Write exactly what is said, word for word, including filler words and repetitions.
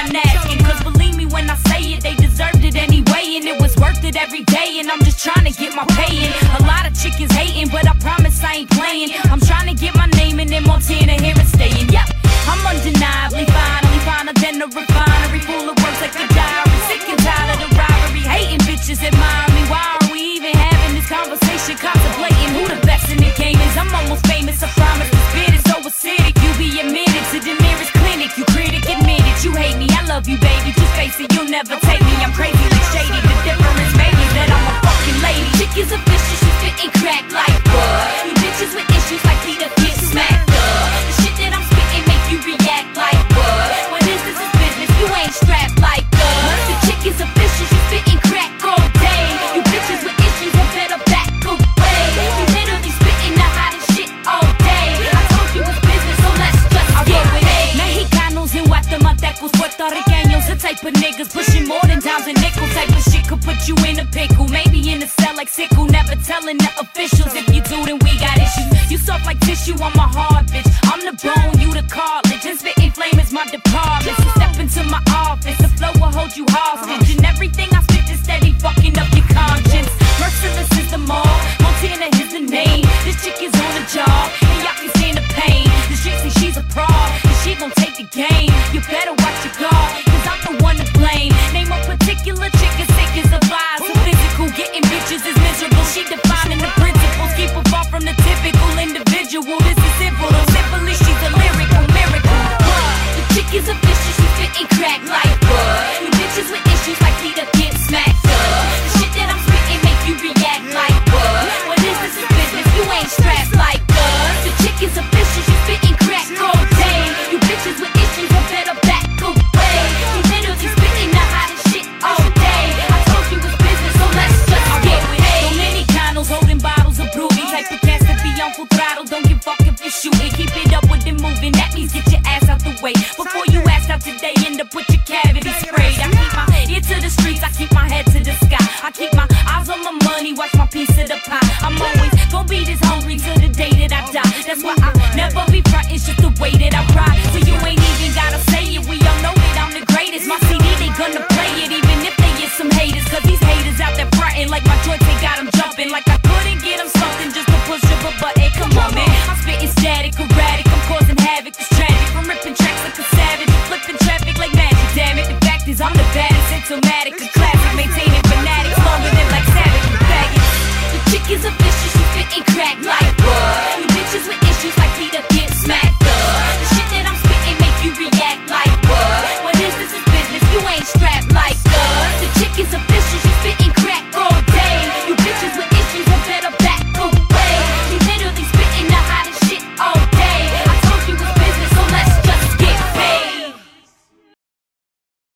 mind asking. Cause believe me when I say it, they deserved it anyway. And it was worth it every day, and I'm just trying to get my pay in. A lot of chickens hating, but I promise I ain't playing. I'm trying to get my name in them Montana here and staying. Yep, I'm undeniably finally finer than a refinery full of works like a diary. Sick and tired of the rivalry, hating bitches admire me. Why are we even having this conversation? Contemplating who the best in the game is. I'm almost famous, I promise. The spit is so acidic, you be admitted to the nearest clinic. You critic admit it, you hate me, I love you baby. Just face it, you'll never take me. I'm crazy and shady, the difference maybe is that I'm a fucking lady. Chick is a vicious, you spitting crack like what? You bitches with issues like Peter get smacked up. The shit that I'm spitting make you react like what? What is this is business, you ain't strapped like us. The chick is a vicious, you spitting crack all day. You bitches with issues, you better back away. You literally spitting the hottest shit all day. I told you it's business, so let's just get with it. Mexicanos and Guatemaltecos, Puerto Ricanos, the type of niggas pushing more than dimes and nickel. Type of shit could put you in a pickle, maybe in a cell like sickle. Never telling the officials, if you do then we got issues. You soft like tissue, I'm a hard bitch. I'm the bone, you the cartilage, and spitting flame is my department. So step into my office, the flow will hold you hostage. And everything I spit is steady fucking up your conscience. Merciless is the mall, Montana is the name. This chick is on the job, and y'all can stand the pain. The street say she's a fraud, and she gon' take the game. You better watch your guard, cause I'm the one to blame. Name a particular chick as sick as a fly. So physical, getting bitches is miserable. She defining the principles, keep her far from the typical individual. This is simple, though simply she's a lyrical miracle. The chick is a vicious, she's spitting crack like what? You bitches with issues like Peter get smacked up. The shit that I'm spitting make you react like what? What is this is business, you ain't strapped like us. The chick is a vicious, she's spitting crack all day. You bitches with issues, you better back away. You literally spitting the hottest shit all day. I told you it's business, so let's just get with it. So many condos holding bottles of Brewing. Type of cats that be on full throttle, don't give fuck if you're shooting. Keep it up with it moving, that means get your ass out the way. Before you ask out today, end up with your cavity sprayed. I keep my ear to the streets, I keep my head to the sky. I keep my eyes on my money, watch my piece of the pie. I'm always gonna be this hungry till the day that I die. That's why I never be frontin', it's just the way that I ride. So you ain't even gotta say it, we all know that I'm the greatest. My C D, they gonna play it, even if they get some haters. Cause these haters out there frontin' like my joints, they got them jumping. Like I couldn't get them something just to push up a button. Come on, man, I'm spitting static, erratic, I'm causing havoc, it's tragic. I'm ripping tracks like a savage, flipping traffic like magic. Damn it, the fact is I'm the baddest, symptomatic, a classic, maintaining fanatics longer than like savage and faggots. The chick is a vicious, she's spitting crack like